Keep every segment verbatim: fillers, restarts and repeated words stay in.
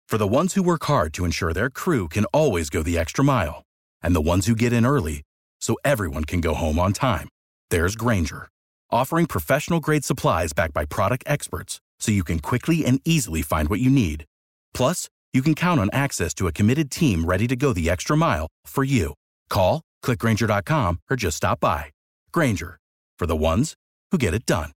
For the ones who work hard to ensure their crew can always go the extra mile, and the ones who get in early so everyone can go home on time, there's Grainger, offering professional-grade supplies backed by product experts so you can quickly and easily find what you need. Plus, you can count on access to a committed team ready to go the extra mile for you. Call, click Grainger dot com, or just stop by. Grainger, for the ones who get it done.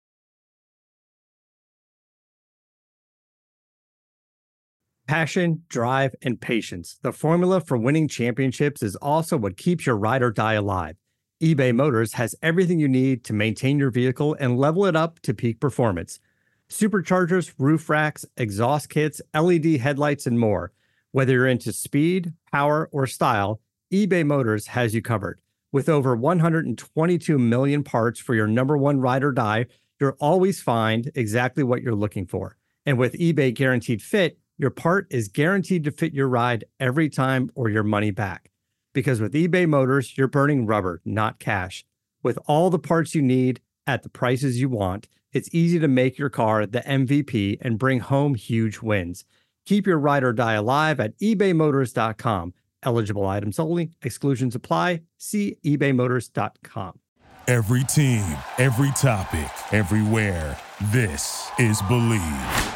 Passion, drive, and patience. The formula for winning championships is also what keeps your ride or die alive. eBay Motors has everything you need to maintain your vehicle and level it up to peak performance. Superchargers, roof racks, exhaust kits, L E D headlights, and more. Whether you're into speed, power, or style, eBay Motors has you covered. With over one hundred twenty-two million parts for your number one ride or die, you'll always find exactly what you're looking for. And with eBay Guaranteed Fit, your part is guaranteed to fit your ride every time or your money back. Because with eBay Motors, you're burning rubber, not cash. With all the parts you need at the prices you want, it's easy to make your car the M V P and bring home huge wins. Keep your ride or die alive at ebay motors dot com. Eligible items only. Exclusions apply. See ebay motors dot com. Every team, every topic, everywhere. This is Believe.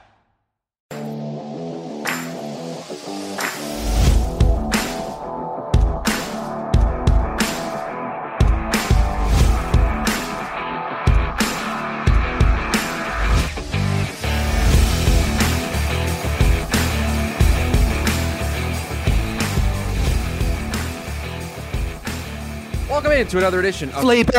Welcome into another edition of Sleepers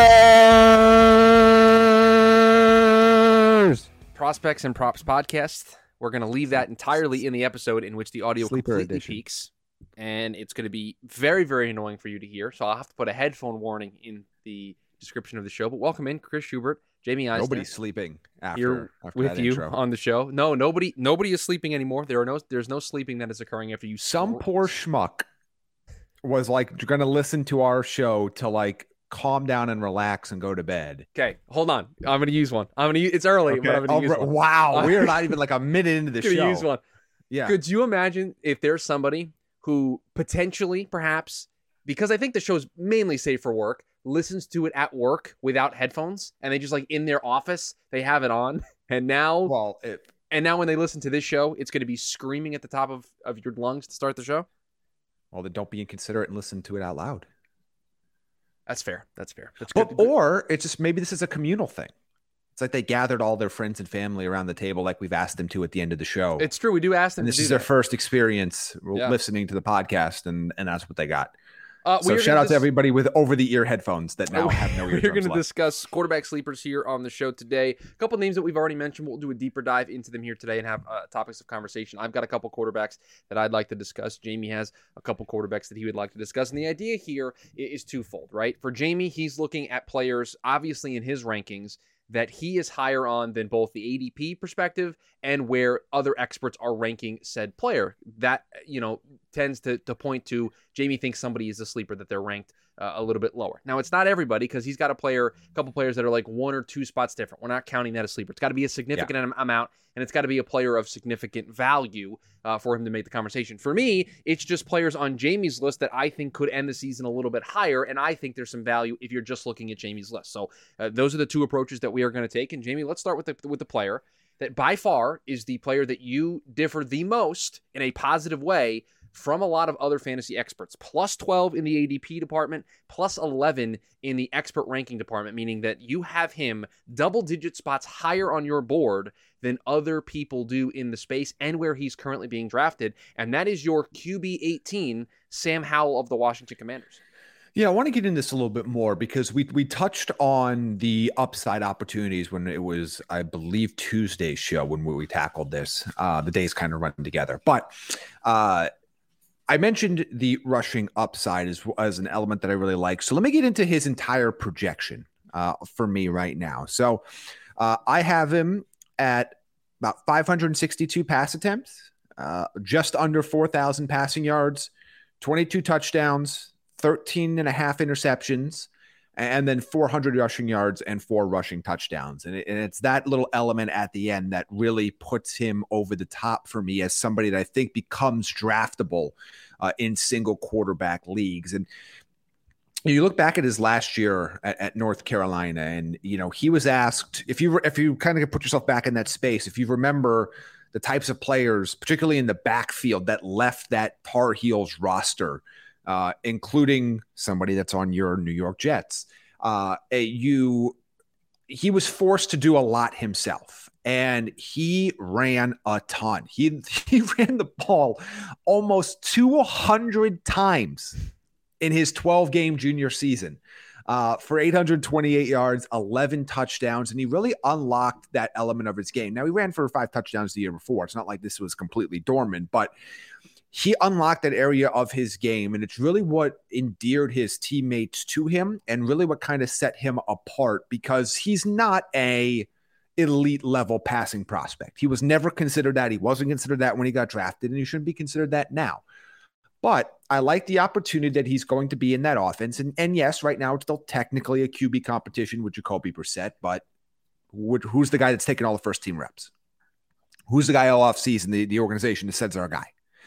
Prospects and Props podcast. We're going to leave that entirely in the episode in which the audio Sleeper completely edition. peaks, and it's going to be very, very annoying for you to hear. So I'll have to put a headphone warning in the description of the show. But welcome in, Chris Schubert, Jamie Eisner. Nobody's sleeping after, Here after with that you intro. on the show. No, nobody, nobody is sleeping anymore. There are no, there's no sleeping that is occurring after you. Some snore. poor schmuck was like going to listen to our show to like calm down and relax and go to bed. Okay, hold on. I'm going to use one. I'm going to use. It's early, Okay. but I'm going to Oh, use one. wow, we are not even like a minute into the I'm gonna show. use one. Yeah. Could you imagine if there's somebody who potentially, perhaps, because I think the show's mainly safe for work, listens to it at work without headphones, and they just like in their office, they have it on, and now, Well, it, and now when they listen to this show, it's going to be screaming at the top of, of your lungs to start the show? well, then don't be inconsiderate and listen to it out loud. That's fair. That's fair. That's Or, good. or it's just maybe this is a communal thing. It's like they gathered all their friends and family around the table like we've asked them to at the end of the show. It's true. We do ask them and to this do is their that. first experience Yeah. listening to the podcast, and, and that's what they got. Uh, So we are shout gonna out to dis- everybody with over-the-ear headphones that now have no We're eardrums going to left. discuss quarterback sleepers here on the show today. A couple names that we've already mentioned. We'll do a deeper dive into them here today and have uh, topics of conversation. I've got a couple quarterbacks that I'd like to discuss. Jamie has a couple quarterbacks that he would like to discuss. And the idea here is twofold, right? For Jamie, he's looking at players, obviously in his rankings, that he is higher on than both the A D P perspective and where other experts are ranking said player. That, you know, tends to, to point to Jamie thinks somebody is a sleeper, that they're ranked uh, a little bit lower. Now, it's not everybody because he's got a player, a couple players that are like one or two spots different. We're not counting that as sleeper. It's got to be a significant am- amount, and it's got to be a player of significant value uh, for him to make the conversation. For me, it's just players on Jamie's list that I think could end the season a little bit higher, and I think there's some value if you're just looking at Jamie's list. So uh, those are the two approaches that we are going to take. And Jamie, let's start with the with the player that by far is the player that you differ the most in a positive way from a lot of other fantasy experts. Plus twelve in the A D P department, plus eleven in the expert ranking department, meaning that you have him double-digit spots higher on your board than other people do in the space and where he's currently being drafted. And that is your Q B eighteen, Sam Howell of the Washington Commanders. Yeah, I want to get into this a little bit more because we we touched on the upside opportunities when it was, I believe, Tuesday's show when we tackled this. Uh, the days kind of run together. But uh, I mentioned the rushing upside as, as an element that I really like. So let me get into his entire projection uh, for me right now. So uh, I have him at about five hundred sixty-two pass attempts, uh, just under four thousand passing yards, twenty-two touchdowns, thirteen and a half interceptions, and then four hundred rushing yards and four rushing touchdowns. And, it, and it's that little element at the end that really puts him over the top for me as somebody that I think becomes draftable uh, in single quarterback leagues. And you look back at his last year at, at North Carolina, and, you know, he was asked, if you, if you kind of put yourself back in that space, if you remember the types of players, particularly in the backfield, that left that Tar Heels roster, uh, including somebody that's on your New York Jets, uh, you, he was forced to do a lot himself. And he ran a ton. He, he ran the ball almost two hundred times in his twelve game junior season, uh, for eight hundred twenty-eight yards, eleven touchdowns, and he really unlocked that element of his game. Now, he ran for five touchdowns the year before. It's not like this was completely dormant, but he unlocked that area of his game, and it's really what endeared his teammates to him and really what kind of set him apart, because he's not a elite level passing prospect. He was never considered that. He wasn't considered that when he got drafted, and he shouldn't be considered that now. But I like the opportunity that he's going to be in that offense. And, and yes, right now it's still technically a Q B competition with Jacoby Brissett, but would, who's the guy that's taking all the first team reps? Who's the guy all off season, the, the organization that says our guy?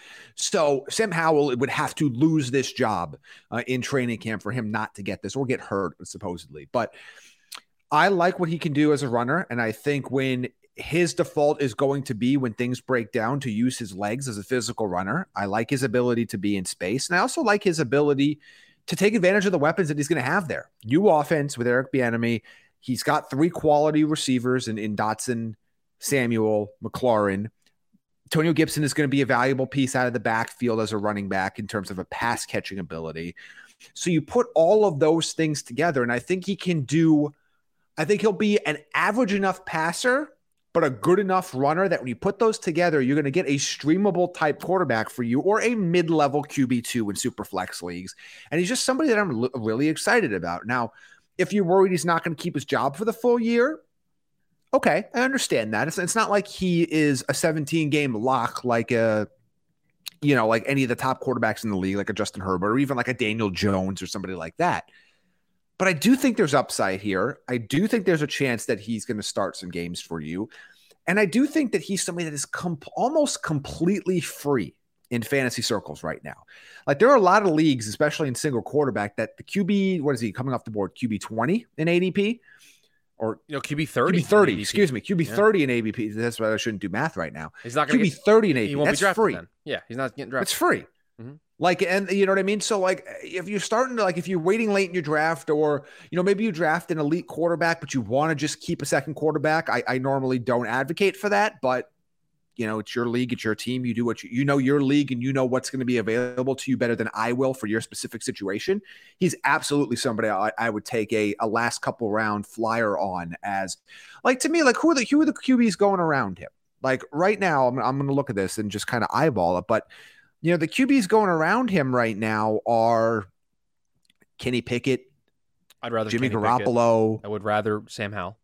So Sam Howell would have to lose this job uh, in training camp for him not to get this or get hurt, supposedly. But I like what he can do as a runner. And I think when his default is going to be, when things break down, to use his legs as a physical runner. I like his ability to be in space. And I also like his ability to take advantage of the weapons that he's going to have there. New offense with Eric Bieniemy. He's got three quality receivers in, in Dotson, Samuel, McLaurin. Antonio Gibson is going to be a valuable piece out of the backfield as a running back in terms of a pass catching ability. So you put all of those things together, and I think he can do, I think he'll be an average enough passer, but a good enough runner that when you put those together, you're going to get a streamable type quarterback for you, or a mid-level Q B two in super flex leagues. And he's just somebody that I'm l- really excited about. Now, if you're worried he's not going to keep his job for the full year, okay, I understand that. It's, it's not like he is a seventeen game lock, like a, you know, like any of the top quarterbacks in the league, like a Justin Herbert, or even like a Daniel Jones or somebody like that. But I do think there's upside here. I do think there's a chance that he's going to start some games for you. And I do think that he's somebody that is com- almost completely free in fantasy circles right now. Like, there are a lot of leagues, especially in single quarterback, that the Q B, what is he coming off the board? Q B twenty in A D P? Or no, Q B thirty. Q B thirty, excuse me. Q B yeah. thirty in A D P. That's why I shouldn't do math right now. He's not going to Q B thirty in A D P. He won't That's be drafted free. Then. Yeah, he's not getting drafted. It's free. Mm-hmm. Like, and you know what I mean? So like, if you're starting to, like, if you're waiting late in your draft, or, you know, maybe you draft an elite quarterback, but you want to just keep a second quarterback. I, I normally don't advocate for that, but you know, it's your league, it's your team. You do what you, you know, your league, and you know what's going to be available to you better than I will for your specific situation. He's absolutely somebody I, I would take a, a last couple round flyer on as, like, to me, like, who are the, who are the Q Bs going around him? Like right now, I'm, I'm going to look at this and just kind of eyeball it, but you know, the Q Bs going around him right now are Kenny Pickett. I'd rather Jimmy Kenny Garoppolo. Pickett. I would rather Sam Howell.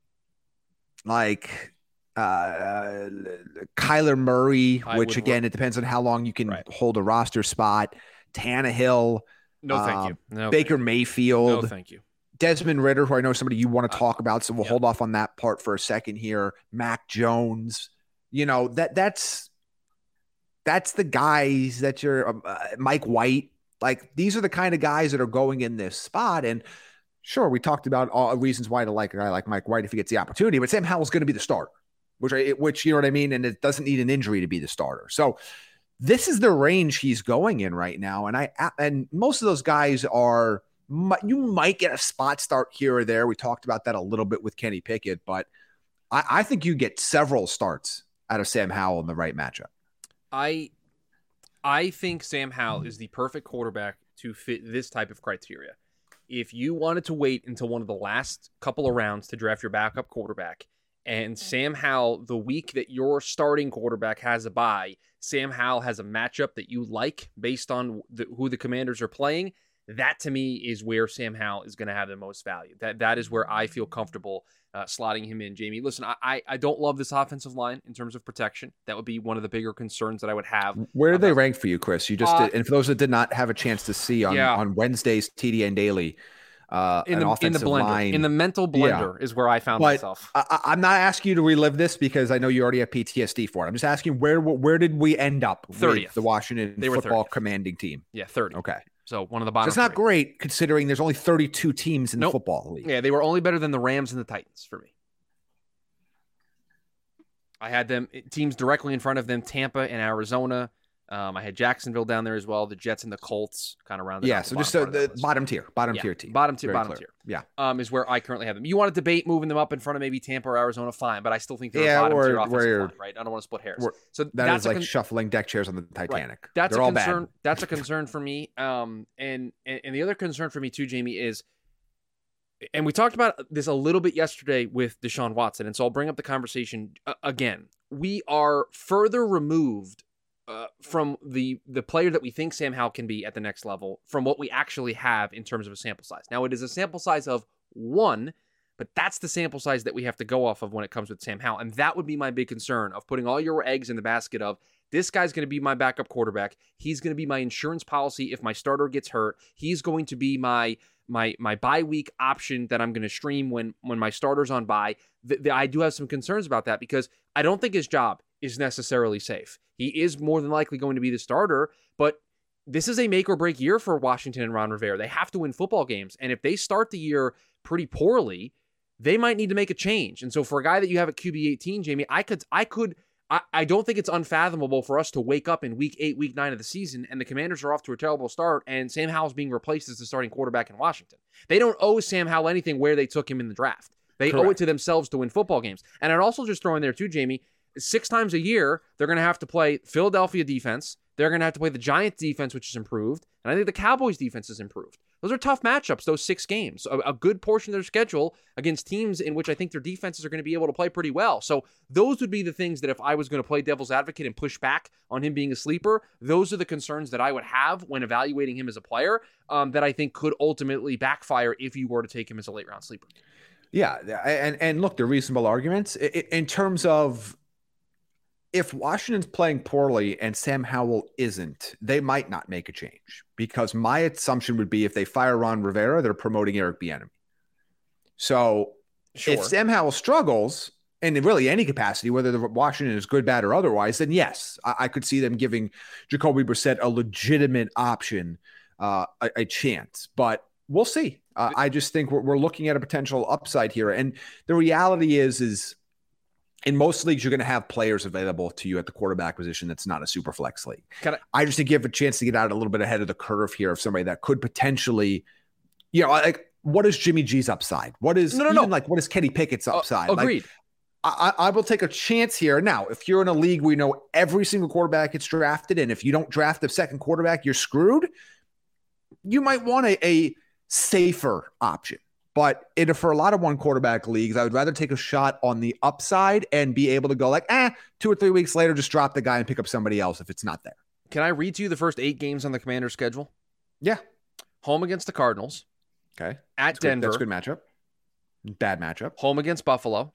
Like uh, Kyler Murray, I which would, again, it depends on how long you can right. hold a roster spot. Tannehill. No, thank uh, you. No, Baker thank Mayfield. No, thank you. Desmond Ridder, who I know somebody you want to talk uh, about, so we'll yeah. hold off on that part for a second here. Mac Jones. You know, that that's. That's the guys that you're um, uh, Mike White. Like, these are the kind of guys that are going in this spot. And sure, we talked about all reasons why to like a guy like Mike White if he gets the opportunity, but Sam Howell's going to be the starter, which, I, which, you know what I mean? And it doesn't need an injury to be the starter. So this is the range he's going in right now. And I, and most of those guys are, you might get a spot start here or there. We talked about that a little bit with Kenny Pickett, but I, I think you get several starts out of Sam Howell in the right matchup. I I think Sam Howell is the perfect quarterback to fit this type of criteria. If you wanted to wait until one of the last couple of rounds to draft your backup quarterback, and Sam Howell, the week that your starting quarterback has a bye, Sam Howell has a matchup that you like based on the, who the Commanders are playing, that to me is where Sam Howell is going to have the most value. That That is where I feel comfortable uh, slotting him in. Jamie, listen, I I don't love this offensive line in terms of protection. That would be one of the bigger concerns that I would have. Where do they rank for you, Chris? You just uh, did, and for those that did not have a chance to see on, yeah. on Wednesday's T D N Daily, uh, in an the in offensive the blender, line. in the mental blender yeah. is where I found but myself. I, I'm not asking you to relive this because I know you already have P T S D for it. I'm just asking where where did we end up thirtieth with the Washington they were football thirtieth commanding team? Yeah, thirty. Okay. So one of the bottom. That's not three. great considering there's only thirty-two teams in nope. the football league. Yeah, they were only better than the Rams and the Titans for me. I had them teams directly in front of them, Tampa and Arizona. Um, I had Jacksonville down there as well, the Jets and the Colts kind of rounded yeah, out. so just uh, the bottom tier, bottom yeah, tier team. Bottom tier, Very bottom clear. tier. Yeah. Um, is where I currently have them. You want to debate moving them up in front of maybe Tampa or Arizona, fine, but I still think they're yeah, a bottom or, tier offensive line, right? I don't want to split hairs. So that that's is like con- shuffling deck chairs on the Titanic. Right. That's they're a all concern. bad. That's a concern for me. Um, and, and and the other concern for me too, Jamie, is, and we talked about this a little bit yesterday with Deshaun Watson, and so I'll bring up the conversation uh, again. We are further removed uh, from the the player that we think Sam Howell can be at the next level from what we actually have in terms of a sample size. Now, it is a sample size of one, but that's the sample size that we have to go off of when it comes with Sam Howell, and that would be my big concern of putting all your eggs in the basket of this guy's going to be my backup quarterback. He's going to be my insurance policy if my starter gets hurt. He's going to be my my my bye week option that I'm going to stream when when my starter's on bye. The, the, I do have some concerns about that because I don't think his job is necessarily safe. He is more than likely going to be the starter, but this is a make or break year for Washington and Ron Rivera. They have to win football games, and if they start the year pretty poorly, they might need to make a change. And so for a guy that you have at Q B eighteen, Jamie, I could I could I, I don't think it's unfathomable for us to wake up in week eight, week nine of the season, and the Commanders are off to a terrible start, and Sam Howell's being replaced as the starting quarterback in Washington. They don't owe Sam Howell anything where they took him in the draft. They Correct. owe it to themselves to win football games. And I'd also just throw in there too, Jamie, six times a year, they're going to have to play Philadelphia defense. They're going to have to play the Giants defense, which is improved. And I think the Cowboys defense is improved. Those are tough matchups, those six games. A, a good portion of their schedule against teams in which I think their defenses are going to be able to play pretty well. So those would be the things that if I was going to play devil's advocate and push back on him being a sleeper, those are the concerns that I would have when evaluating him as a player um, that I think could ultimately backfire if you were to take him as a late round sleeper. Yeah, and and look, they're reasonable arguments in terms of if Washington's playing poorly and Sam Howell isn't, they might not make a change because my assumption would be if they fire Ron Rivera, they're promoting Eric Bieniemy. So sure. If Sam Howell struggles in really any capacity, whether the Washington is good, bad, or otherwise, then yes, I, I could see them giving Jacoby Brissett a legitimate option, uh, a, a chance. But we'll see. Uh, I just think we're, we're looking at a potential upside here. And the reality is, is in most leagues, you're going to have players available to you at the quarterback position that's not a super flex league. I, I just think you have a chance to get out a little bit ahead of the curve here of somebody that could potentially, you know, like what is Jimmy G's upside? What is no, no, even no. like what is Kenny Pickett's upside? Uh, agreed. Like, I, I will take a chance here. Now, if you're in a league where you know every single quarterback gets drafted, and if you don't draft the second quarterback, you're screwed. You might want a, a safer option. But in, for a lot of one quarterback leagues, I would rather take a shot on the upside and be able to go like, eh, two or three weeks later, just drop the guy and pick up somebody else if it's not there. Can I read to you the first eight games on the Commanders' schedule? Yeah. Home against the Cardinals. Okay. At that's Denver. Good. That's a good matchup. Bad matchup. Home against Buffalo.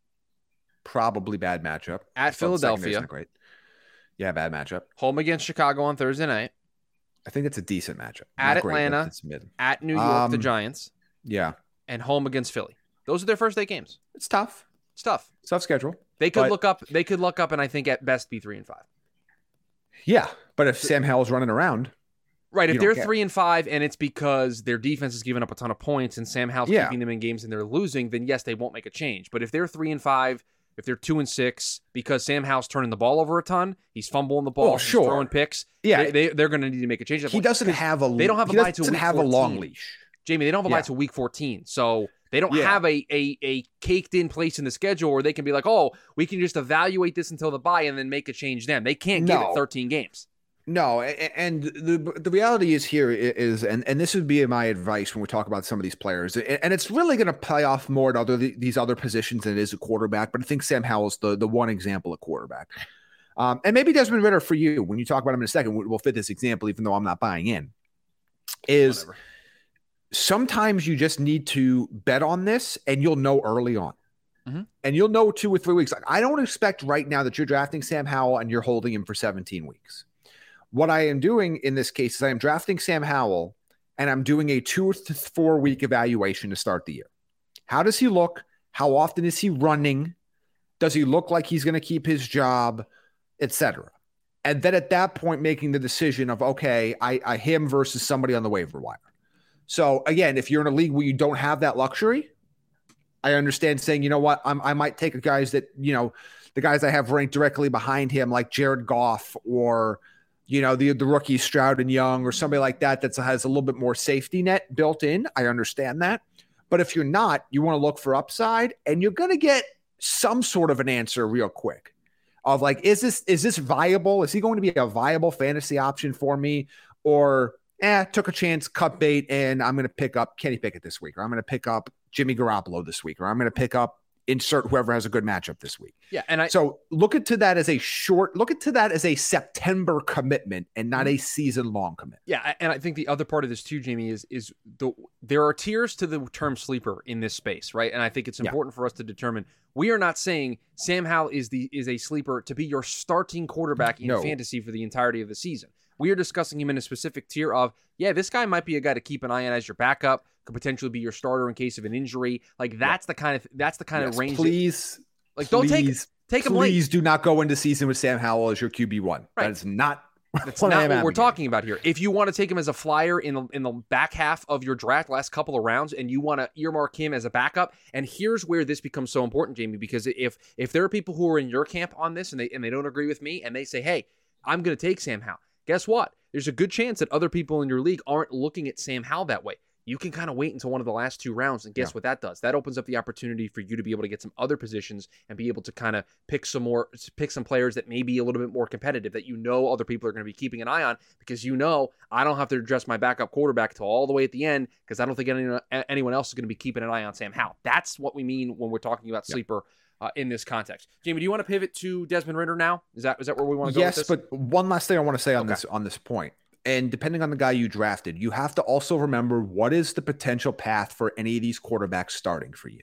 Probably bad matchup. At Philadelphia. Not great. Yeah, bad matchup. Home against Chicago on Thursday night. I think it's a decent matchup. At not Atlanta. Great, it's mid. At New York, um, the Giants. Yeah. And home against Philly. Those are their first eight games. It's tough. It's tough. It's tough schedule. They could but, look up. They could look up, and I think at best be three and five. Yeah, but if Sam Howell's running around, right? If you they're don't three care. and five, and it's because their defense is giving up a ton of points, and Sam Howell's Yeah. keeping them in games, and they're losing, then yes, they won't make a change. But if they're three and five, if they're two and six, because Sam Howell's turning the ball over a ton, he's fumbling the ball, Oh, he's sure. throwing picks. Yeah. they, they they're going to need to make a change. he doesn't have a. They don't have a he bye till doesn't week have a long fourteen. leash. Jamie, they don't have a Yeah. bye till week fourteen, so they don't Yeah. have a, a a caked in place in the schedule where they can be like, oh, we can just evaluate this until the bye and then make a change then. They can't give No. it thirteen games. No, a- and the the reality is here is, and, and this would be my advice when we talk about some of these players, and it's really going to play off more at other these other positions than it is a quarterback. But I think Sam Howell's the the one example of quarterback, um, and maybe Desmond Ridder for you when you talk about him in a second. We'll fit this example, even though I'm not buying in. Is Whatever. Sometimes you just need to bet on this, and you'll know early on. Mm-hmm. And you'll know two or three weeks. Like I don't expect right now that you're drafting Sam Howell and you're holding him for seventeen weeks. What I am doing in this case is I am drafting Sam Howell and I'm doing a two to four week evaluation to start the year. How does he look? How often is he running? Does he look like he's going to keep his job, et cetera? And then at that point, making the decision of, okay, I, I him versus somebody on the waiver wire. So again, if you're in a league where you don't have that luxury, I understand saying, you know what, I'm, I might take a guys that, you know, the guys I have ranked directly behind him, like Jared Goff or, you know, the, the rookie Stroud and Young or somebody like that that has a little bit more safety net built in. I understand that. But if you're not, you want to look for upside, and you're going to get some sort of an answer real quick of like, is this, is this viable? Is he going to be a viable fantasy option for me? Or, eh, took a chance, cut bait, and I'm going to pick up Kenny Pickett this week, or I'm going to pick up Jimmy Garoppolo this week, or I'm going to pick up insert whoever has a good matchup this week. Yeah. And I, so look at to that as a short, look at to that as a September commitment and not a season long commitment. Yeah. And I think the other part of this too, Jamie, is, is the, there are tiers to the term sleeper in this space. Right. And I think it's important yeah. for us to determine, we are not saying Sam Howell is the, is a sleeper to be your starting quarterback in no. fantasy for the entirety of the season. We are discussing him in a specific tier of, yeah, this guy might be a guy to keep an eye on as your backup, could potentially be your starter in case of an injury. Like that's yeah. the kind of that's the kind yes, of range. Please, that, like please, don't take take him late. Please do not go into season with Sam Howell as your Q B one. Right. That is not that's what, not what we're talking about here. If you want to take him as a flyer in the in the back half of your draft, last couple of rounds, and you want to earmark him as a backup, and here's where this becomes so important, Jamie, because if if there are people who are in your camp on this and they and they don't agree with me and they say, hey, I'm going to take Sam Howell. Guess what? There's a good chance that other people in your league aren't looking at Sam Howell that way. You can kind of wait until one of the last two rounds, and guess yeah. what that does? That opens up the opportunity for you to be able to get some other positions and be able to kind of pick some more, pick some players that may be a little bit more competitive that you know other people are going to be keeping an eye on, because you know I don't have to address my backup quarterback till all the way at the end because I don't think anyone, anyone else is going to be keeping an eye on Sam Howell. That's what we mean when we're talking about yeah. sleeper uh, in this context. Jamie, do you want to pivot to Desmond Ridder now? Is that is that where we want to go? Yes, with this? But one last thing I want to say on okay. this on this point. And depending on the guy you drafted, you have to also remember what is the potential path for any of these quarterbacks starting for you.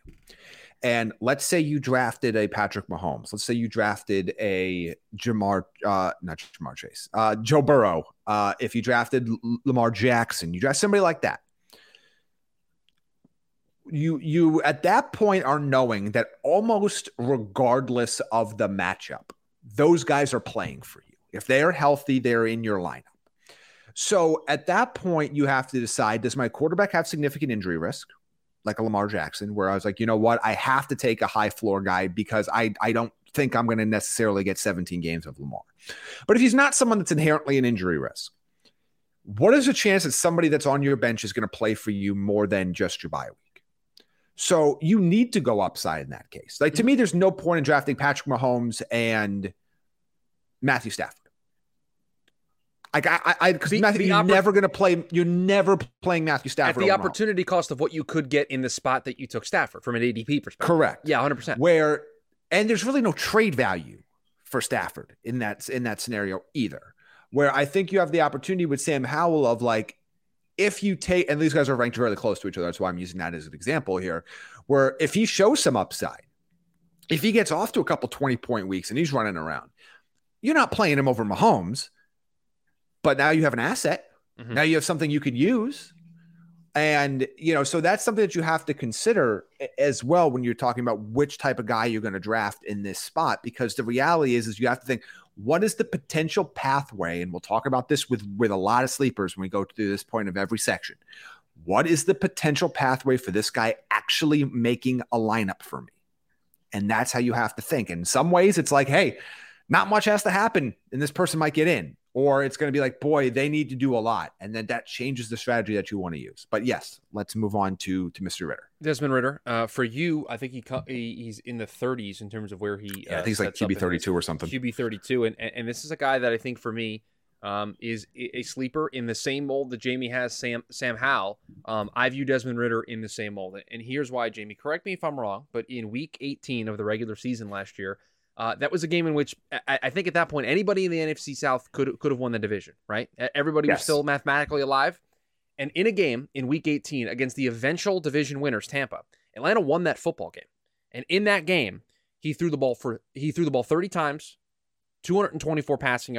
And let's say you drafted a Patrick Mahomes. Let's say you drafted a Jamar, uh, not Jamar Chase, uh, Joe Burrow. Uh, if you drafted L- Lamar Jackson, you draft somebody like that. You, you at that point are knowing that almost regardless of the matchup, those guys are playing for you. If they are healthy, they're in your lineup. So at that point, you have to decide, does my quarterback have significant injury risk, like a Lamar Jackson, where I was like, you know what, I have to take a high floor guy because I, I don't think I'm going to necessarily get seventeen games of Lamar. But if he's not someone that's inherently an injury risk, what is the chance that somebody that's on your bench is going to play for you more than just your bye week? So you need to go upside in that case. Like, to me, there's no point in drafting Patrick Mahomes and Matthew Stafford. Like I, I, because Matthew, you're oppor- never going to play. You're never playing Matthew Stafford at the opportunity cost of what you could get in the spot that you took Stafford from an A D P perspective. Correct. Yeah, one hundred percent. Where, and there's really no trade value for Stafford in that in that scenario either. Where I think you have the opportunity with Sam Howell of like, if you take, and these guys are ranked really close to each other, that's why I'm using that as an example here. Where if he shows some upside, if he gets off to a couple twenty point weeks and he's running around, you're not playing him over Mahomes. But now you have an asset. Mm-hmm. Now you have something you could use. And, you know, so that's something that you have to consider as well when you're talking about which type of guy you're going to draft in this spot. Because the reality is, is you have to think, what is the potential pathway? And we'll talk about this with, with a lot of sleepers when we go to this point of every section. What is the potential pathway for this guy actually making a lineup for me? And that's how you have to think. In some ways, it's like, hey, not much has to happen and this person might get in. Or it's going to be like, boy, they need to do a lot. And then that changes the strategy that you want to use. But yes, let's move on to, to Mister Ridder. Desmond Ridder. Uh, for you, I think he he's in the thirties in terms of where he yeah, uh, I think he's like Q B thirty-two or something. Q B thirty-two. And, and this is a guy that I think for me um, is a sleeper in the same mold that Jamie has Sam Sam Howell. Um, I view Desmond Ridder in the same mold. And here's why, Jamie. Correct me if I'm wrong, but in week eighteen of the regular season last year, Uh, that was a game in which I, I think at that point, anybody in the N F C South could could have won the division, right? Everybody yes. was still mathematically alive. And in a game in week eighteen against the eventual division winners, Tampa, Atlanta won that football game. And in that game, he threw the ball for he threw the ball thirty times, two hundred twenty-four passing yards,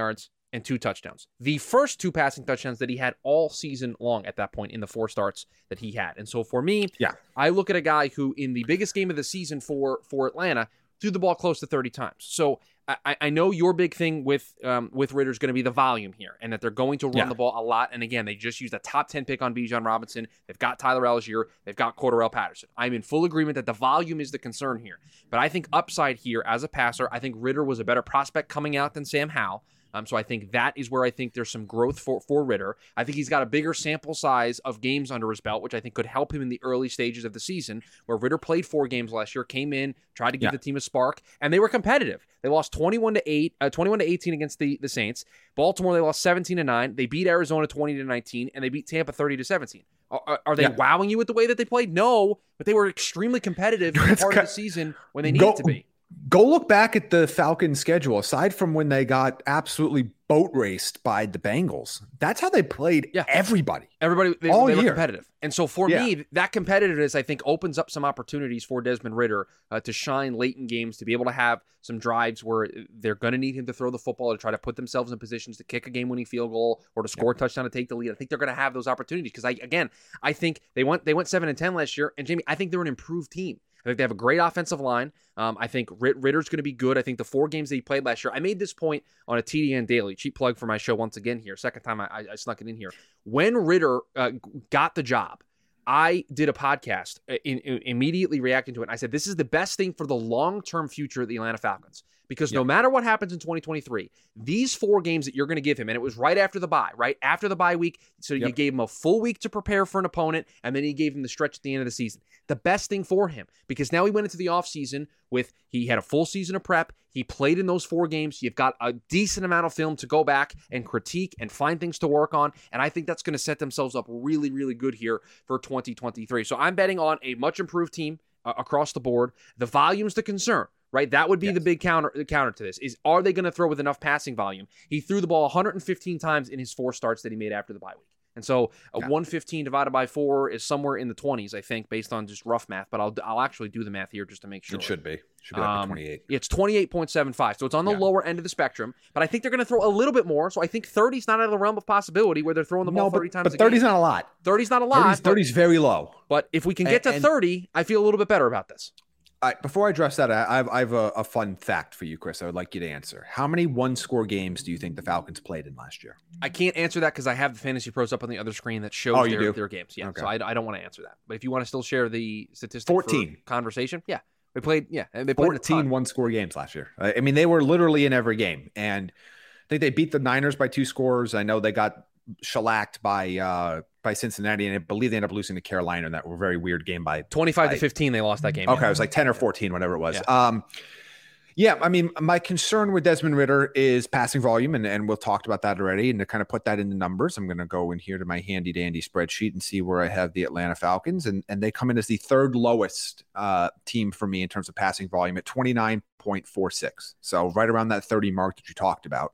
and two touchdowns. The first two passing touchdowns that he had all season long at that point in the four starts that he had. And so for me, yeah, I look at a guy who in the biggest game of the season for, for Atlanta threw the ball close to thirty times. So I, I know your big thing with um, with Ritter is going to be the volume here and that they're going to run yeah. the ball a lot. And again, they just used a top ten pick on Bijan Robinson. They've got Tyler Algier. They've got Cordarrelle Patterson. I'm in full agreement that the volume is the concern here. But I think upside here as a passer, I think Ritter was a better prospect coming out than Sam Howell. Um, so I think that is where I think there's some growth for, for Ritter. I think he's got a bigger sample size of games under his belt, which I think could help him in the early stages of the season, where Ritter played four games last year, came in, tried to give yeah. the team a spark, and they were competitive. They lost twenty-one to eight, uh, twenty-one to eighteen against the, the Saints. Baltimore, they lost seventeen to nine. They beat Arizona twenty to nineteen, and they beat Tampa thirty to seventeen. Are, are they yeah. wowing you with the way that they played? No, but they were extremely competitive in part of the season when they needed Go- to be. Go look back at the Falcons schedule. Aside from when they got absolutely boat raced by the Bengals, that's how they played yeah. everybody. Everybody, they, all they year. were competitive. And so for yeah. me, that competitiveness, I think, opens up some opportunities for Desmond Ritter uh, to shine late in games, to be able to have some drives where they're going to need him to throw the football, to try to put themselves in positions to kick a game-winning field goal or to score yeah. a touchdown to take the lead. I think they're going to have those opportunities because, I again, I think they went they went seven and ten last year, and Jamie, I think they're an improved team. I think they have a great offensive line. Um, I think Ritter's going to be good. I think the four games that he played last year, I made this point on a T D N Daily, cheap plug for my show once again here. Second time I, I snuck it in here. When Ritter uh, got the job, I did a podcast in, in, immediately reacting to it. And I said, this is the best thing for the long-term future of the Atlanta Falcons. Because yep. no matter what happens in twenty twenty-three, these four games that you're going to give him, and it was right after the bye, right after the bye week, so yep. you gave him a full week to prepare for an opponent, and then he gave him the stretch at the end of the season. The best thing for him, because now he went into the offseason with, he had a full season of prep, he played in those four games, you've got a decent amount of film to go back and critique and find things to work on, and I think that's going to set themselves up really, really good here for twenty twenty-three. So I'm betting on a much improved team uh, across the board. The volume's the concern. Right, that would be yes. the big counter the counter to this, is are they going to throw with enough passing volume? He threw the ball one hundred fifteen times in his four starts that he made after the bye week. And so a yeah. one fifteen divided by four is somewhere in the twenties, I think, based on just rough math. But I'll I'll actually do the math here just to make sure. It should be. It should be like um, twenty-eight. It's twenty-eight point seven five. So it's on the yeah. lower end of the spectrum. But I think they're going to throw a little bit more. So I think thirty is not out of the realm of possibility where they're throwing the ball no, but, thirty times but a thirty is game. not a lot. thirty is not a lot. thirty is very low. But if we can get and, to thirty, I feel a little bit better about this. All right, before I address that, I have, I have a, a fun fact for you, Chris. I would like you to answer. How many one-score games do you think the Falcons played in last year? I can't answer that because I have the Fantasy Pros up on the other screen that shows oh, you their, do? their games. Yeah, okay. so I, I don't want to answer that. But if you want to still share the statistic fourteen for conversation, yeah. They played, yeah. And they played fourteen one-score games last year. I mean, they were literally in every game. And I think they beat the Niners by two scores. I know they got shellacked by uh, by Cincinnati, and I believe they ended up losing to Carolina in that very weird game by twenty-five to fifteen. They lost that game. Okay, yeah. It was like ten or fourteen, whatever it was. Yeah. Um, yeah, I mean, my concern with Desmond Ritter is passing volume, and, and we'll talked about that already. And to kind of put that into numbers, I'm going to go in here to my handy dandy spreadsheet and see where I have the Atlanta Falcons, and and they come in as the third lowest uh, team for me in terms of passing volume at twenty-nine point four six. So right around that thirty mark that you talked about.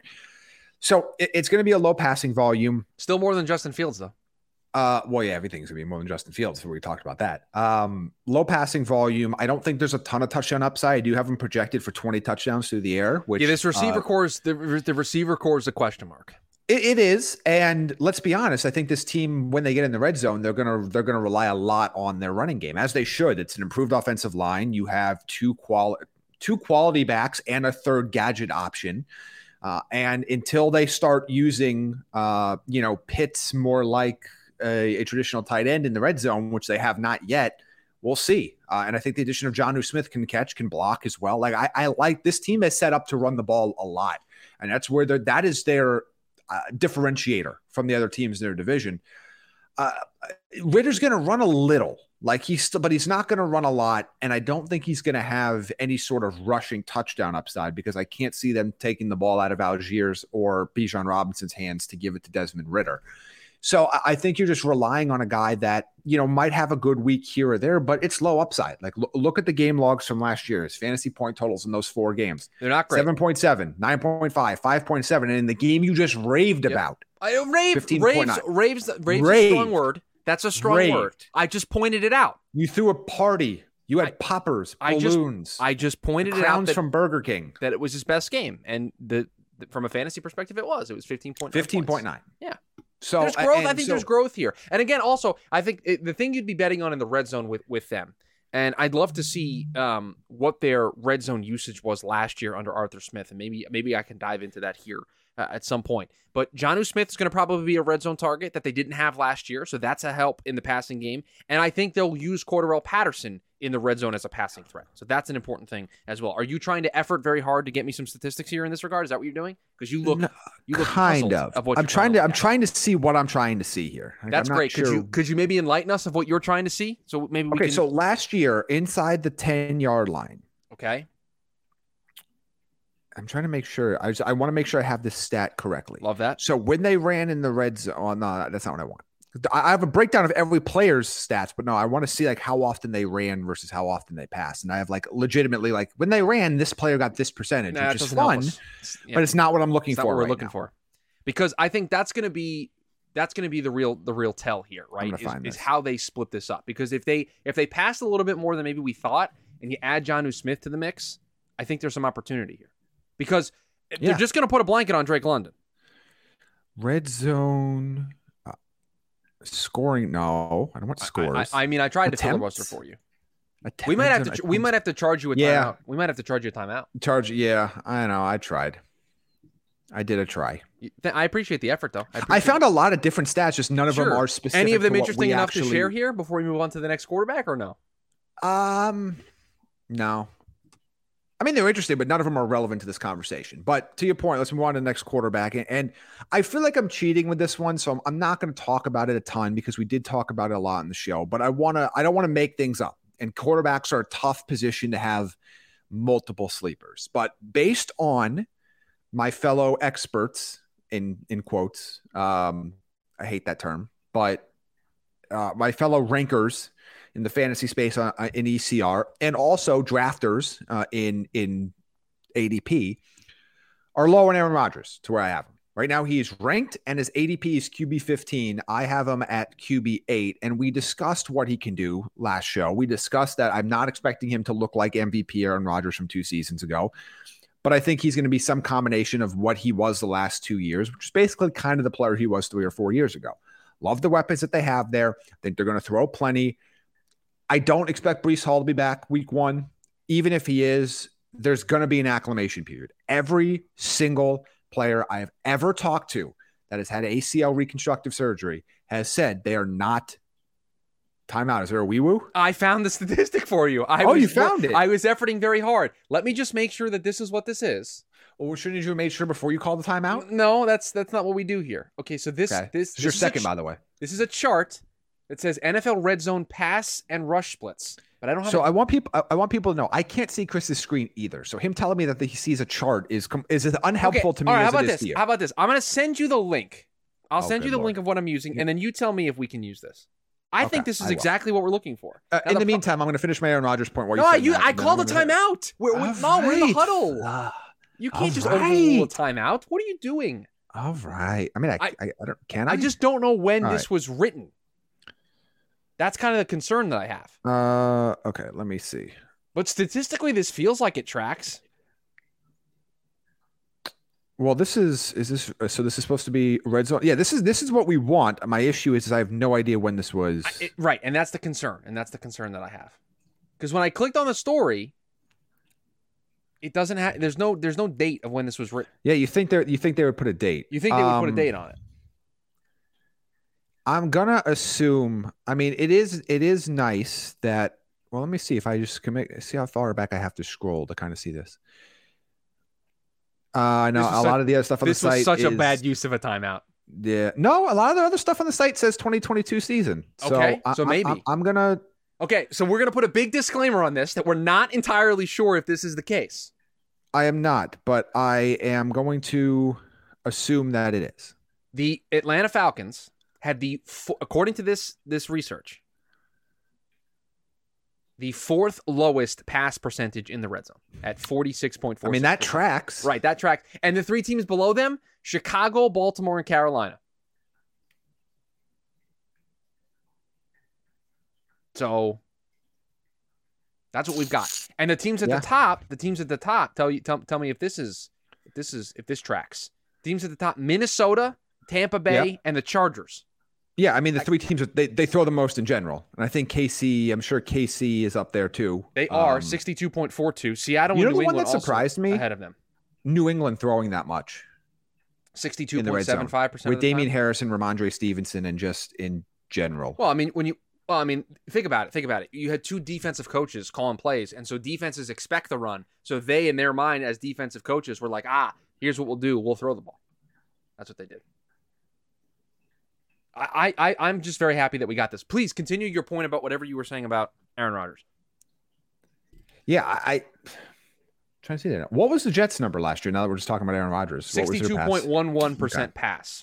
So it, it's going to be a low passing volume. Still more than Justin Fields, though. Uh, well, yeah, everything's going to be more than Justin Fields. So we talked about that. Um, low passing volume. I don't think there's a ton of touchdown upside. I do have them projected for twenty touchdowns through the air. Which, yeah, this receiver uh, core is the, the receiver core is a question mark. It, it is, and let's be honest. I think this team, when they get in the red zone, they're gonna they're gonna rely a lot on their running game, as they should. It's an improved offensive line. You have two quality two quality backs and a third gadget option. Uh, and until they start using, uh, you know, Pitts more like a, a traditional tight end in the red zone, which they have not yet, we'll see. Uh, and I think the addition of Jonnu Smith can catch, can block as well. Like I, I like this team is set up to run the ball a lot, and that's where they're, that is their uh, differentiator from the other teams in their division. Uh, Ritter's going to run a little. Like he's still, but he's not going to run a lot. And I don't think he's going to have any sort of rushing touchdown upside because I can't see them taking the ball out of Algiers or Bijan Robinson's hands to give it to Desmond Ritter. So I think you're just relying on a guy that, you know, might have a good week here or there, but it's low upside. Like look, look at the game logs from last year. His fantasy point totals in those four games. They're not great. seven point seven, nine point five, five point seven. And in the game you just raved yep. about. I raved, raves, raves, raves, raves a strong word. That's a strong Raved. word. I just pointed it out. You threw a party. You had I, poppers, balloons. I just, I just pointed crowns it out that, from Burger King. That it was his best game, and the from a fantasy perspective, it was. It was fifteen point nine. fifteen point nine. Yeah. So there's growth. I think so, there's growth here. And again, also, I think it, the thing you'd be betting on in the red zone with, with them, and I'd love to see um, what their red zone usage was last year under Arthur Smith, and maybe maybe I can dive into that here uh, at some point. But Jonnu Smith is going to probably be a red zone target that they didn't have last year, so that's a help in the passing game. And I think they'll use Cordarrelle Patterson in the red zone as a passing threat. So that's an important thing as well. Are you trying to effort very hard to get me some statistics here in this regard? Is that what you're doing? Because you look, no, you look kind of. of what I'm you're trying to. I'm at. trying to see what I'm trying to see here. Like, That's great. Sure. Could you could you maybe enlighten us of what you're trying to see? So maybe we okay. can... So last year, inside the ten yard line. Okay. I'm trying to make sure. I just, I want to make sure I have this stat correctly. Love that. So when they ran in the red zone, oh, no, that's not what I want. I have a breakdown of every player's stats, but no, I want to see like how often they ran versus how often they passed. And I have like legitimately like when they ran, this player got this percentage, nah, which is fun, yeah. but it's not what I'm looking it's not for. What we're right looking now. for, because I think that's going to be that's going to be the real the real tell here, right? Is, is how they split this up. Because if they if they pass a little bit more than maybe we thought, and you add Jonnu Smith to the mix, I think there's some opportunity here. Because yeah. they're just going to put a blanket on Drake London. Red zone. Scoring? No, I don't want scores. I, I, I mean, I tried Attempts? to filibuster for you. Attempts we might have to. attempts. We might have to charge you a yeah. timeout. We might have to charge you a timeout. Charge? Yeah, I know. I tried. I did a try. I appreciate the effort, though. I, I found a lot of different stats. Just none of sure. them are specific. Any of them to interesting enough actually... to share here before we move on to the next quarterback, or no? Um, no. I mean, they're interesting, but none of them are relevant to this conversation. But to your point, let's move on to the next quarterback. And, and I feel like I'm cheating with this one, so I'm, I'm not going to talk about it a ton because we did talk about it a lot in the show. But I want to, I don't want to make things up. And quarterbacks are a tough position to have multiple sleepers. But based on my fellow experts, in in quotes, um, I hate that term, but uh, my fellow rankers in the fantasy space uh, in E C R, and also drafters uh, in in A D P, are low on Aaron Rodgers to where I have him. Right now, he is ranked, and his A D P is Q B fifteen. I have him at Q B eight, and we discussed what he can do last show. We discussed that I'm not expecting him to look like M V P Aaron Rodgers from two seasons ago, but I think he's going to be some combination of what he was the last two years, which is basically kind of the player he was three or four years ago. Love the weapons that they have there. I think they're going to throw plenty. I don't expect Breece Hall to be back week one. Even if he is, there's going to be an acclimation period. Every single player I have ever talked to that has had A C L reconstructive surgery has said they are not timeout. Is there a wee woo? I found the statistic for you. I oh, was, you found it. I was efforting very hard. Let me just make sure that this is what this is. Well, shouldn't you have made sure before you call the timeout? No, that's that's not what we do here. Okay, so this okay. this, this is your this second, is by the way. This is a chart that says N F L red zone pass and rush splits. But I don't have so a- I want people. I want people to know I can't see Chris's screen either. So him telling me that he sees a chart is is unhelpful okay. to me. All right, as how about it is this? To you. How about this? I'm going to send you the link. I'll oh, send you the Lord. link of what I'm using, and then you tell me if we can use this. I okay, think this is I exactly what we're looking for. Uh, now, in the, the meantime, I'm going to finish my Aaron Rodgers point. While no, you, you that, I called the timeout. We're, we're, no, we're in the huddle. Uh, you can't just right. overrule a timeout. What are you doing? All right. I mean, I, I, I, I don't. Can I? I just don't know when All this right. was written. That's kind of the concern that I have. Uh, okay. Let me see. But statistically, this feels like it tracks. Well, this is is this so? This is supposed to be red zone. Yeah, this is this is what we want. My issue is, is I have no idea when this was. I, it, right, and that's the concern, and that's the concern that I have. Because when I clicked on the story, it doesn't have. There's no. There's no date of when this was written. Yeah, you think they you think they would put a date? You think they would um, put a date on it? I'm gonna assume. I mean, it is it is nice that. Well, let me see if I just commit. See how far back I have to scroll to kind of see this. Uh, I know a such, lot of the other stuff on the this site. was such is, a bad use of a timeout. Yeah, no, a lot of the other stuff on the site says twenty twenty-two season. So Okay, I, so I, maybe I'm, I'm gonna. Okay, so we're gonna put a big disclaimer on this that we're not entirely sure if this is the case. I am not, but I am going to assume that it is. The Atlanta Falcons had the, according to this this research, the fourth lowest pass percentage in the red zone at forty-six point four. I mean, that tracks. Right, that tracks. And the three teams below them, Chicago, Baltimore, and Carolina. So that's what we've got. And the teams at Yeah. the top, the teams at the top, tell you tell, tell me if this is if this is if this tracks. Teams at the top: Minnesota, Tampa Bay, yep. and the Chargers. Yeah, I mean the three teams they they throw the most in general, and I think K C. I'm sure K C is up there too. They are um, sixty-two point four two. Seattle, you know and New the one England that surprised me ahead of them. New England throwing that much. sixty-two point seven five percent with of the Damian time. Harrison, Ramondre Stevenson, and just in general. Well, I mean, when you, well, I mean, think about it. Think about it. You had two defensive coaches calling plays, and so defenses expect the run. So they, in their mind, as defensive coaches, were like, "Ah, here's what we'll do. We'll throw the ball." That's what they did. I, I, I'm just very happy that we got this. Please continue your point about whatever you were saying about Aaron Rodgers. Yeah, I. I trying to see that. What was the Jets' number last year? Now that we're just talking about Aaron Rodgers, sixty-two point one one percent okay. pass.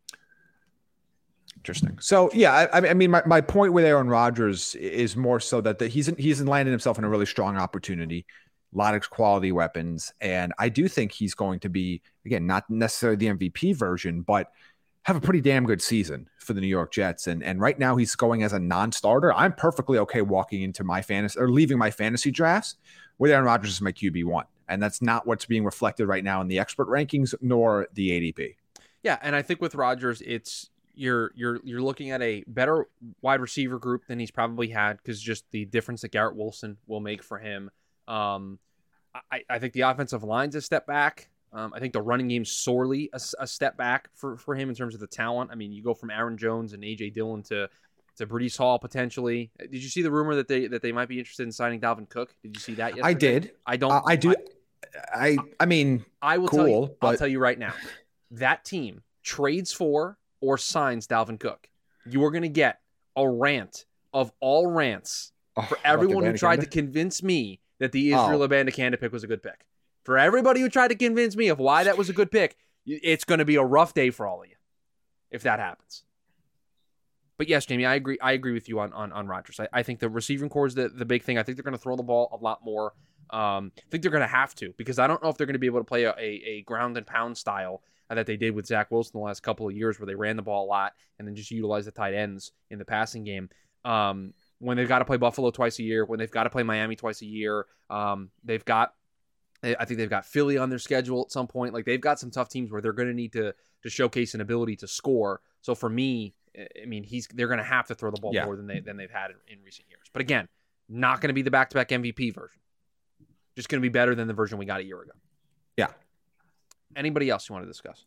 Interesting. So yeah, I, I mean, my, my point with Aaron Rodgers is more so that the, he's he's landed himself in a really strong opportunity, a lot of quality weapons, and I do think he's going to be, again, not necessarily the M V P version, but have a pretty damn good season for the New York Jets. And and right now he's going as a non-starter. I'm perfectly okay walking into my fantasy or leaving my fantasy drafts with Aaron Rodgers as my Q B one. And that's not what's being reflected right now in the expert rankings nor the A D P. Yeah, and I think with Rodgers, it's you're you're you're looking at a better wide receiver group than he's probably had, because just the difference that Garrett Wilson will make for him. Um, I, I think the offensive line's a step back. Um, I think the running game's sorely a, a step back for, for him in terms of the talent. I mean, you go from Aaron Jones and A J Dillon to to Breece Hall potentially. Did you see the rumor that they that they might be interested in signing Dalvin Cook? Did you see that yesterday? I did. I don't. Uh, I do. I, I I mean, I will cool, tell you. but... I'll tell you right now. That team trades for or signs Dalvin Cook. You are going to get a rant of all rants oh, for everyone who tried to convince me that the Israel oh. Abanikanda pick was a good pick. For everybody who tried to convince me of why that was a good pick, it's going to be a rough day for all of you if that happens. But yes, Jamie, I agree. I agree with you on on, on Rodgers. I, I think the receiving core is the, the big thing. I think they're going to throw the ball a lot more. Um, I think they're going to have to, because I don't know if they're going to be able to play a, a, a ground and pound style that they did with Zach Wilson the last couple of years, where they ran the ball a lot and then just utilized the tight ends in the passing game. Um, when they've got to play Buffalo twice a year, when they've got to play Miami twice a year, um, they've got, I think they've got Philly on their schedule at some point. Like, they've got some tough teams where they're going to need to to showcase an ability to score. So for me, I mean, he's they're going to have to throw the ball yeah. more than they than they've had in, in recent years. But again, not going to be the back-to-back M V P version. Just going to be better than the version we got a year ago. Yeah. Anybody else you want to discuss?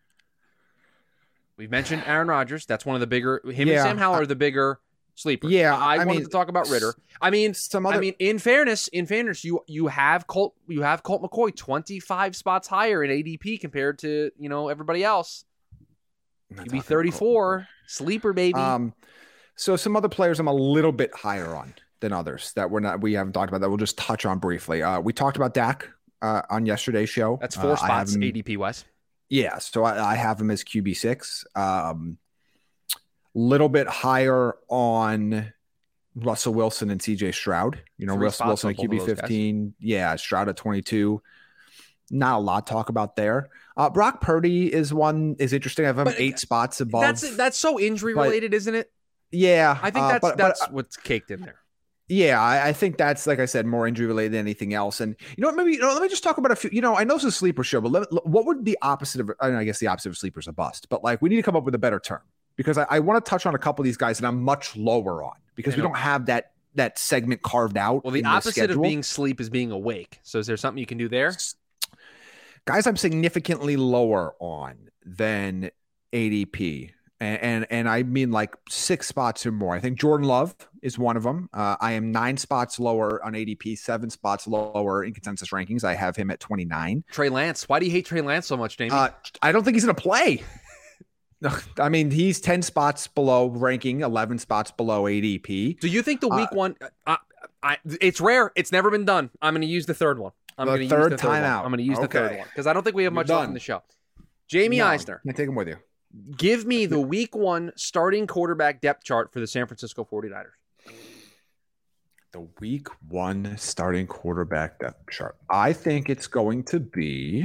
We've mentioned Aaron Rodgers. That's one of the bigger. Him yeah, and Sam Howell are the bigger sleepers. Yeah, I, I wanted mean, to talk about Ritter. I mean, some other. I mean, in fairness, in fairness, you you have Colt, you have Colt McCoy twenty-five spots higher in A D P compared to you know everybody else. You'd be thirty-four, sleeper baby. Um, so some other players I'm a little bit higher on than others that we're not we haven't talked about that we'll just touch on briefly. Uh, we talked about Dak uh, on yesterday's show. That's four uh, spots him, A D P wise. Yeah, so I, I have him as Q B six. Um, little bit higher on Russell Wilson and C J Stroud. You know, Three Russell Wilson at Q B fifteen. Yeah, Stroud at twenty-two. Not a lot to talk about there. Uh, Brock Purdy is one is interesting. I have him but eight spots above. That's that's so injury related, but, isn't it? Yeah, I think uh, that's but, that's but, what's caked in there. Yeah, I, I think that's, like I said, more injury related than anything else. And you know what? Maybe you know, let me just talk about a few. You know, I know it's a sleeper show, but let, what would the opposite of? I, mean, I guess the opposite of sleeper is a bust. But like, we need to come up with a better term, because I, I want to touch on a couple of these guys that I'm much lower on, because we don't have that that segment carved out. Well, the opposite of being sleep is being awake. So is there something you can do there? Guys, I'm significantly lower on than A D P. And, and and I mean like six spots or more. I think Jordan Love is one of them. Uh, I am nine spots lower on A D P, seven spots lower in consensus rankings. I have him at twenty-nine. Trey Lance. Why do you hate Trey Lance so much, Jamie? Uh, I don't think he's going to play. I mean, he's ten spots below ranking, eleven spots below A D P. Do you think the week uh, one, uh, I, it's rare. It's never been done. I'm going to use the third one. I'm going to use the third time one. out. I'm going to use okay. the third one because I don't think we have much left in the show. Jamie no, Eisner. I take him with you. Give me the week one starting quarterback depth chart for the San Francisco forty-niners. The week one starting quarterback depth chart. I think it's going to be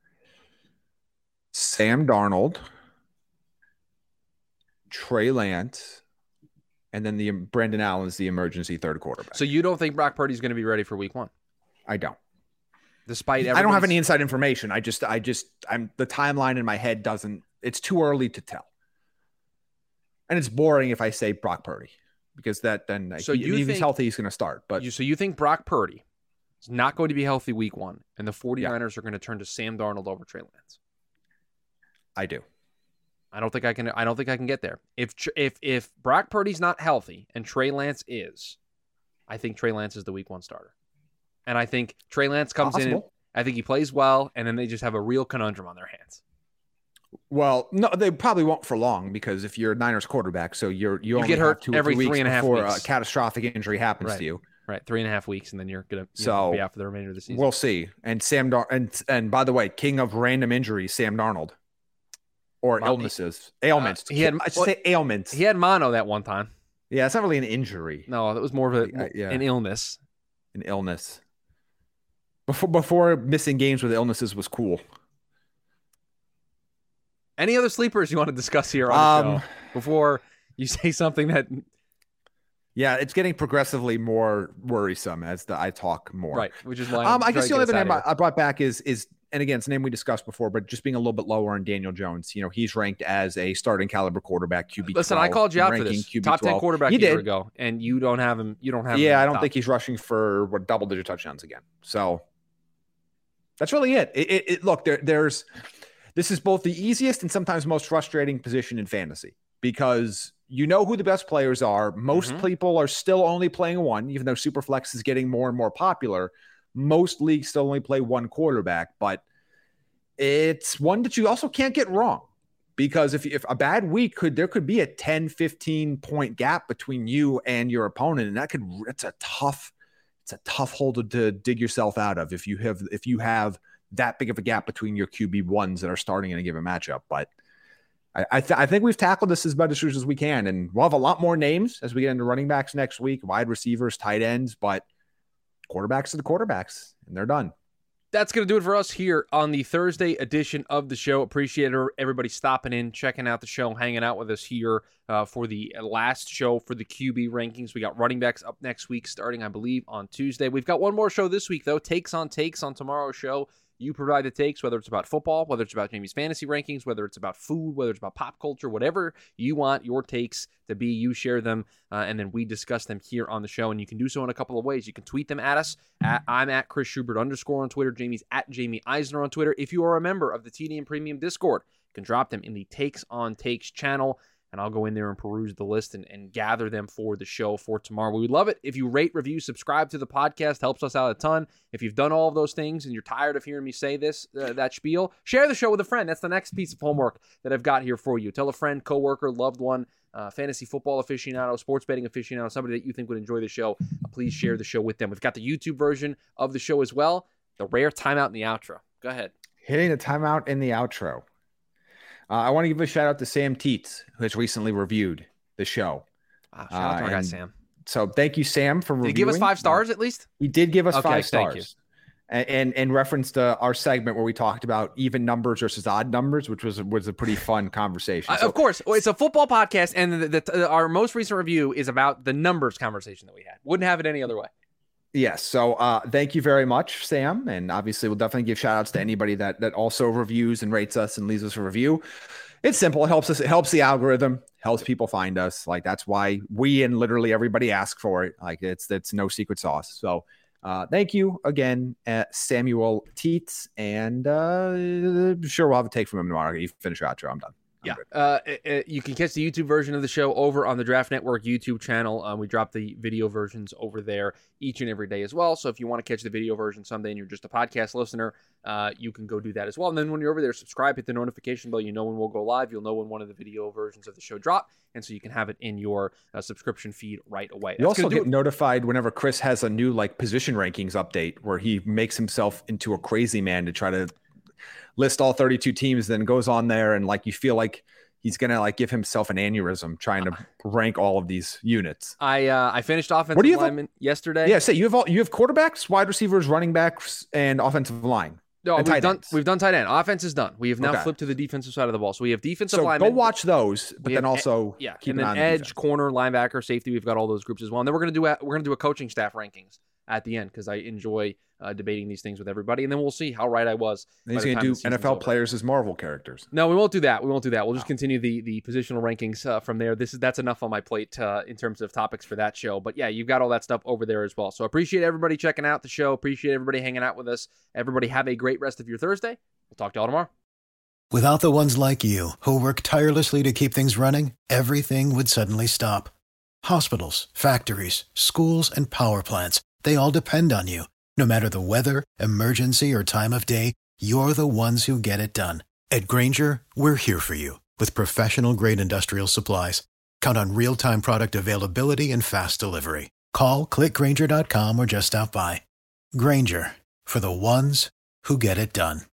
Sam Darnold, Trey Lance, and then the Brandon Allen's the emergency third quarterback. So you don't think Brock Purdy's going to be ready for week one? I don't. Despite I don't have any inside information. I just, I just, I'm the timeline in my head doesn't. It's too early to tell, and it's boring if I say Brock Purdy because that then so he, you if think, he's healthy, he's going to start. But you, so you think Brock Purdy is not going to be healthy week one, and the 49ers yeah. are going to turn to Sam Darnold over Trey Lance? I do. I don't think I can. I don't think I can get there. If if if Brock Purdy's not healthy and Trey Lance is, I think Trey Lance is the week one starter, and I think Trey Lance comes Possible. in. And I think he plays well, and then they just have a real conundrum on their hands. Well, no, they probably won't for long because if you're a Niners quarterback, so you're you, you only get hurt two every or three, three and a half before weeks. a catastrophic injury happens right. to you. Right, three and a half weeks, and then you're gonna you so know, be out for the remainder of the season. We'll see. And Sam Dar- and and by the way, king of random injuries, Sam Darnold, or Mon- illnesses, ailments. Uh, he had I should well, say ailments. He had mono that one time. Yeah, it's not really an injury. No, that was more of a, uh, yeah. an illness. An illness. Before before missing games with illnesses was cool. Any other sleepers you want to discuss here on the um, show before you say something that? Yeah, it's getting progressively more worrisome as the I talk more. Right, which is why. Um, I guess the only other name I, I brought back is is and again, it's a name we discussed before, but just being a little bit lower on Daniel Jones. You know, he's ranked as a starting caliber quarterback. Q B. Listen, twelve, I called you out for this. Q B Top twelve. ten quarterback you a year did. ago, and you don't have him. You don't have. Yeah, him I don't top. think he's rushing for what double digit touchdowns again. So that's really it. It, it, it look there. There's this is both the easiest and sometimes most frustrating position in fantasy because you know who the best players are. Most mm-hmm. people are still only playing one, even though Superflex is getting more and more popular. Most leagues still only play one quarterback, but it's one that you also can't get wrong because if, if a bad week could, there could be a ten, fifteen point gap between you and your opponent. And that could, it's a tough, it's a tough hole to, to dig yourself out of if you have, if you have that big of a gap between your Q B ones that are starting in a given matchup. But I, I, th- I think we've tackled this as much as we can. And we'll have a lot more names as we get into running backs next week, wide receivers, tight ends, but quarterbacks are the quarterbacks and they're done. That's going to do it for us here on the Thursday edition of the show. Appreciate everybody stopping in, checking out the show, hanging out with us here uh, for the last show for the Q B rankings. We got running backs up next week, starting, I believe, on Tuesday. We've got one more show this week, though. Takes on Takes on tomorrow's show. You provide the takes, whether it's about football, whether it's about Jamie's fantasy rankings, whether it's about food, whether it's about pop culture, whatever you want your takes to be, you share them, uh, and then we discuss them here on the show. And you can do so in a couple of ways. You can tweet them at us. At, I'm at Chris Schubert underscore on Twitter. Jamie's at Jamie Eisner on Twitter. If you are a member of the T D M Premium Discord, you can drop them in the Takes on Takes channel. And I'll go in there and peruse the list and, and gather them for the show for tomorrow. We would love it if you rate, review, subscribe to the podcast. Helps us out a ton. If you've done all of those things and you're tired of hearing me say this, uh, that spiel, share the show with a friend. That's the next piece of homework that I've got here for you. Tell a friend, coworker, loved one, uh, fantasy football aficionado, sports betting aficionado, somebody that you think would enjoy the show. Uh, please share the show with them. We've got the YouTube version of the show as well. The rare timeout in the outro. Go ahead. Hitting the timeout in the outro. Uh, I want to give a shout out to Sam Teets, who has recently reviewed the show. Wow, shout out to our uh, guy, Sam. So thank you, Sam, for did reviewing. Did he give us five stars at least? He did give us okay, five stars. Thank you. And, and, and referenced uh, our segment where we talked about even numbers versus odd numbers, which was, was a pretty fun conversation. Uh, so, of course. Well, it's a football podcast, and the, the, the, our most recent review is about the numbers conversation that we had. Wouldn't have it any other way. Yes. So uh, thank you very much, Sam. And obviously, we'll definitely give shout outs to anybody that that also reviews and rates us and leaves us a review. It's simple. It helps us. It helps the algorithm, helps people find us. Like that's why we and literally everybody ask for it. Like it's, it's no secret sauce. So uh, thank you again, uh, Samuel Teets. And uh, sure, we'll have a take from him tomorrow. You finish your outro. I'm done. Yeah, uh, it, you can catch the YouTube version of the show over on the Draft Network YouTube channel. Um, we drop the video versions over there each and every day as well. So if you want to catch the video version someday and you're just a podcast listener, uh, you can go do that as well. And then when you're over there, subscribe, hit the notification bell. You know when we'll go live. You'll know when one of the video versions of the show drop. And so you can have it in your uh, subscription feed right away. You That's also get it. notified whenever Chris has a new like position rankings update where he makes himself into a crazy man to try to list all thirty-two teams, then goes on there and like you feel like he's gonna like give himself an aneurysm trying to rank all of these units. I uh, I finished offensive what do you lineman have? yesterday. Yeah, say so you have all you have quarterbacks, wide receivers, running backs, and offensive line. No, and we've done ends. we've done tight end. Offense is done. We have now okay. flipped to the defensive side of the ball. So we have defensive so linemen. go watch those, but we then have, also yeah, keep and an then eye on the edge, defense. corner, linebacker, safety. We've got all those groups as well. And then we're gonna do a, we're gonna do a coaching staff rankings at the end because I enjoy uh, debating these things with everybody. And then we'll see how right I was. He's going to do N F L over. Players as Marvel characters. No, we won't do that. We won't do that. We'll just continue the the positional rankings uh, from there. This is That's enough on my plate uh, in terms of topics for that show. But yeah, you've got all that stuff over there as well. So appreciate everybody checking out the show. Appreciate everybody hanging out with us. Everybody have a great rest of your Thursday. We'll talk to y'all tomorrow. Without the ones like you, who work tirelessly to keep things running, everything would suddenly stop. Hospitals, factories, schools, and power plants, they all depend on you. No matter the weather, emergency, or time of day, you're the ones who get it done. At Grainger, we're here for you with professional-grade industrial supplies. Count on real-time product availability and fast delivery. Call, click Grainger dot com, or just stop by. Grainger, for the ones who get it done.